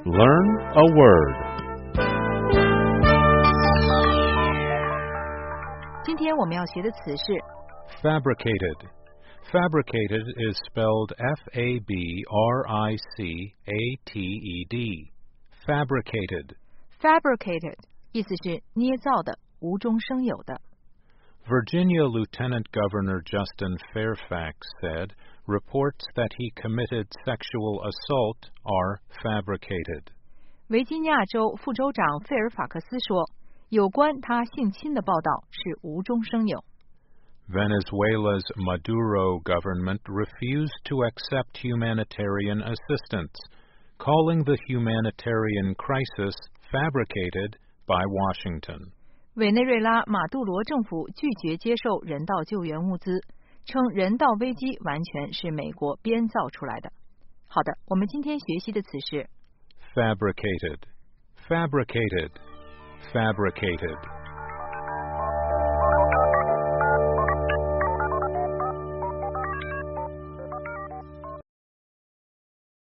Learn a word. 今天我们要学的词是 Fabricated. Fabricated is spelled F-A-B-R-I-C-A-T-E-D. Fabricated. fabricated， 意思是捏造的、无中生有的。 Virginia Lieutenant Governor Justin Fairfax said reports that he committed sexual assault are fabricated. 维吉尼亚州副州长费尔法克斯说，有关他性侵的报道是无中生有。 Venezuela's Maduro government refused to accept humanitarian assistance, calling the humanitarian crisis fabricated by Washington. 委内瑞拉马杜罗政府拒绝接受人道救援物资，称人道危机完全是美国编造出来的。好的，我们今天学习的词是 Fabricated. Fabricated. Fabricated.